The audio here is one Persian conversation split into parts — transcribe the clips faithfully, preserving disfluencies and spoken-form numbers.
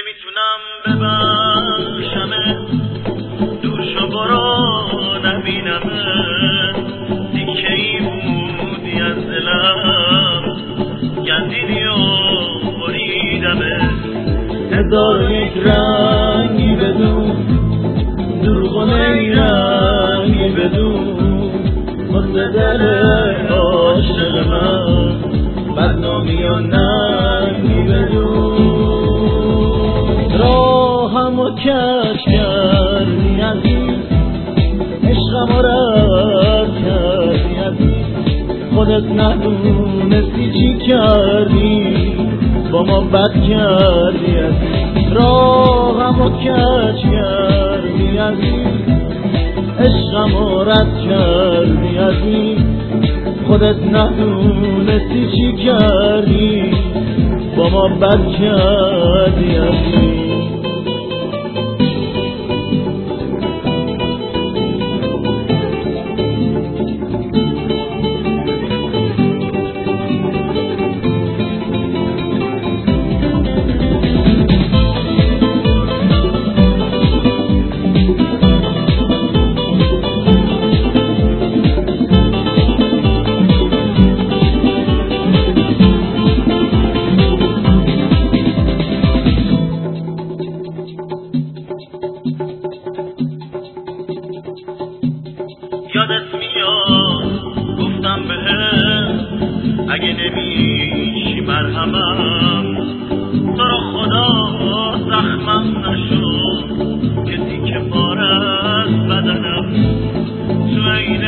نمیتونم ببخشمه، دور شو برو نبینمه، دیگه ای بودی از دلم، گندیدی و بریدمه. هزار یک رنگی بدون، دروغ و نیرنگی بدون، واسه دل عاشق من بدنامی و ننگی بدون. راهمو کج کردی عزیز، عشقمو رد کردی عزیز، خودت ندونستی چی کردی، با ما بد کردی عزیز. راهمو کج کردی عزیز، عشقمو رد کردی عزیز، خودت ندونستی چی کردی، با ما بد کردی عزیز. یادت میاد گفتم بهت اگه نمیشی مرهمم، تو رو خدا زخمم نشو که تیکه پاره از بدنم، تو عین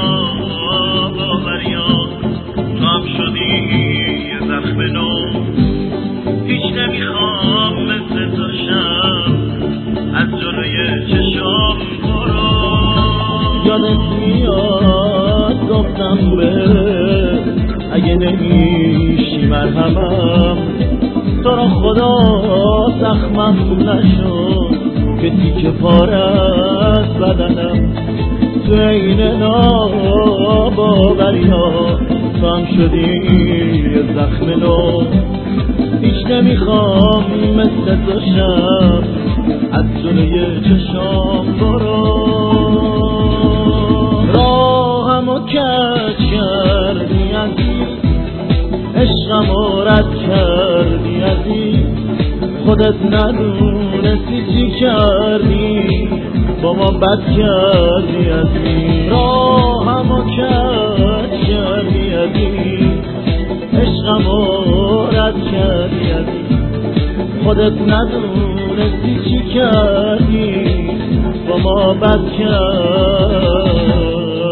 ناباوریا تو هم شدی یه زخم نو. هیچ نمیخوام مثل تو شم، از جلوی چشام برو. یادت میاد گفتم به اگه نمیشی مرهمم، تو را خدا زخمم نشو که تیکه پاره از بدنم، تو عین ناباوری ها تو هم شدی یه زخم نو. هیچ نمیخوام مثل تو شم، از جلوی چشام برو. راهمو کج کردی عزیز، عشقمو رد کردی عزیز، خودت ندونستی چی کردی، با ما بد کردی عزیز. راهمو کج کردی عزیز، عشقمو رد کردی عزیز، خودت ندونستی چی کردی، با ما بد کردی.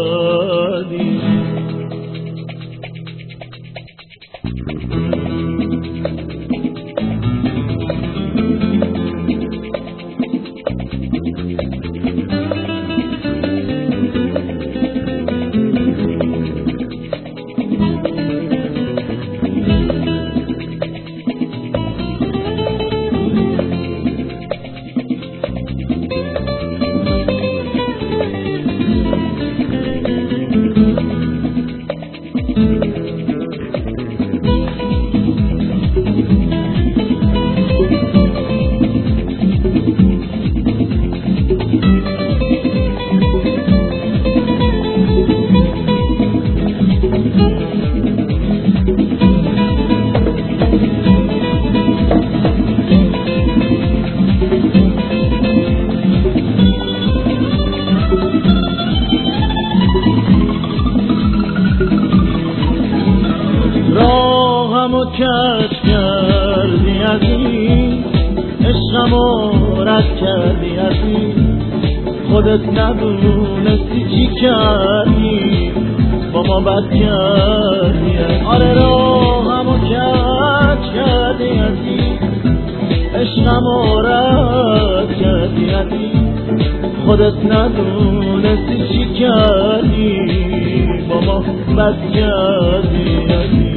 راهمو کج کردی عزیز، عشقمو رد کردی عزیز، خودت ندونستی چی کردی، با ما بد کردی. آره راهمو کج کردی عزیز، عشقمو رد کردی عزیز، خودت ندونستی چی کردی، با ما بد کردی عزیز.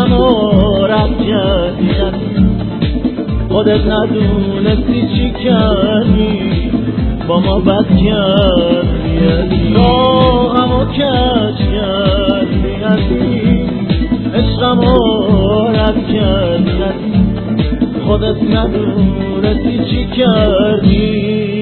عشقمو رد کردی، خودت ندونستی چی کردی، با ما بد کردی، راهمو کج کردی، عشقمو رد کردی، خودت ندونستی چی کردی.